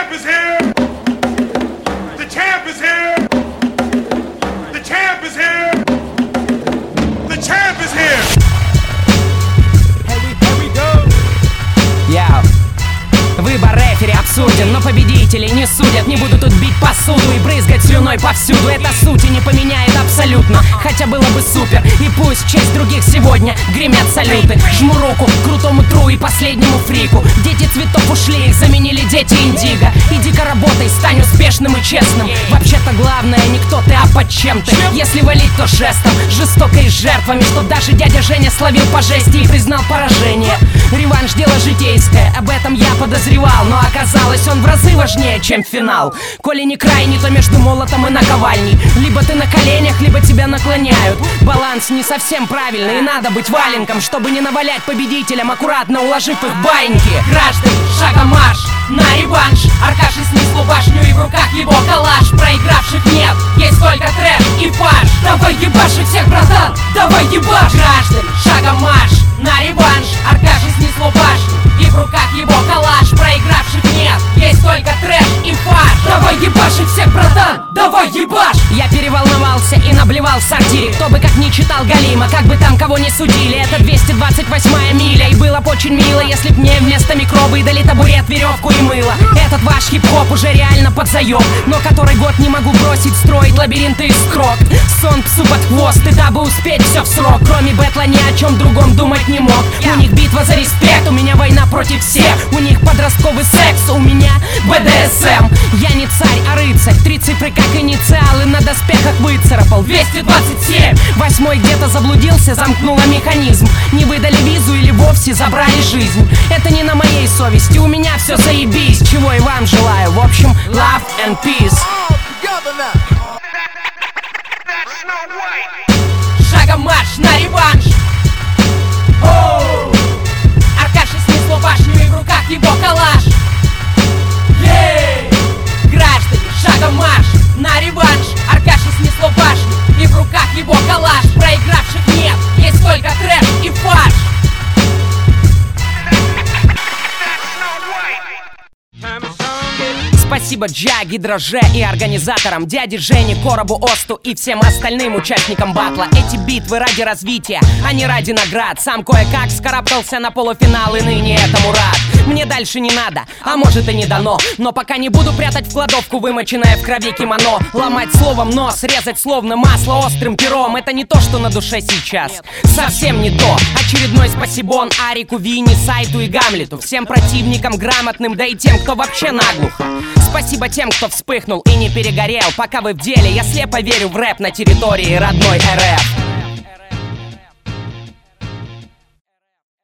champ is here. The champ is here. The champ is here. The champ is here. Here we go. Yeah. Выбор рефери абсурден, но победители не судят. Не буду тут бить посуду и брызгать слюной повсюду. Это сути не поменяет абсолютно, хотя было бы супер. И пусть в честь других сегодня гремят салюты. Жму руку крутому тру и последнему фрику. Дети цветов ушли, их заменили дети индиго. Иди-ка работай, стань успешным и честным. Вообще-то главное не кто ты, а под чем ты. Если валить, то жестом, жестокой жертвами. Что даже дядя Женя словил по жести и признал поражение. Реванш — дело житейское, об этом я подозревал. Но оказалось, он в разы важнее, чем финал. Коли не крайний, то между молотом и наковальней. Либо ты на коленях, либо тебя наклоняют. Баланс не совсем правильный, и надо быть валенком, чтобы не навалять победителям, аккуратно уложив их в баиньки. Граждане, шагом марш на реванш. Аркаши снесло башню, и в руках его калаш. Проигравших нет, есть только трэш и фарш. Давай ебашь их всех, братан, давай ебашь. Граждане, шагом марш на реванш. Аркаши снесло башню, и в руках его калаш. Проигравших нет, есть только трэш и фарш. Давай ебашь их всех, братан, давай ебашь. Я переволновался и наблевал в сортире. Кто бы как ни читал Галима, как бы там кого не судили. Это 228-я миля, и было б очень мило, если б мне вместо микробы дали табурет, веревку и мыло. Этот ваш хип-хоп уже реально подзаёб, но который год не могу бросить строить лабиринты из строк. Сон псу под хвост, и дабы успеть все в срок. Кроме бэтла ни о чем другом думать не мог. У них битва за респект, у меня война против всех. У них подростковый секс, у меня БДСМ. Я не царь, а рыцарь, 3 цифры как инициалы на доспехах выцарапал. 227, 8-й где-то заблудился, замкнула механизм. Не выдали визу или вовсе забрали жизнь. Это не на моей совести, у меня все заебись. Чего и вам желаю, в общем, love and peace. Шагом марш на реванш. Аркаши снесло башню, и в руках его калаш. Граждане, шагом марш на реванш. Аркаши снесло башню, и в руках его калаш. Проигравших нет, есть только трэш и фарш. Спасибо Джаги, Дроже и организаторам, дяде Жене, Коробу, Осту и всем остальным участникам батла. Эти битвы ради развития, а не ради наград. Сам кое-как скарабкался на полуфинал, и ныне этому рад. Мне дальше не надо, а может и не дано, но пока не буду прятать в кладовку вымоченное в крови кимоно. Ломать словом нос, резать словно масло острым пером. Это не то, что на душе сейчас, совсем не то. Очередной спасибон Арику, Винни, Сайту и Гамлету. Всем противникам грамотным, да и тем, кто вообще наглухо. Спасибо тем, кто вспыхнул и не перегорел. Пока вы в деле, я слепо верю в рэп на территории родной РФ.